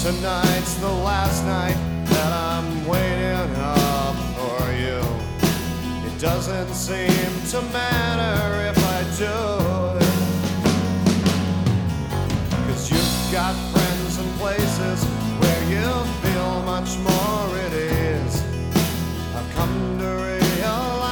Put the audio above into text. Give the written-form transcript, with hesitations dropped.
Tonight's the last night that I'm waiting up for you. It doesn't seem to matter if I do, 'cause you've got friends and places where you feel much more at ease. I've come to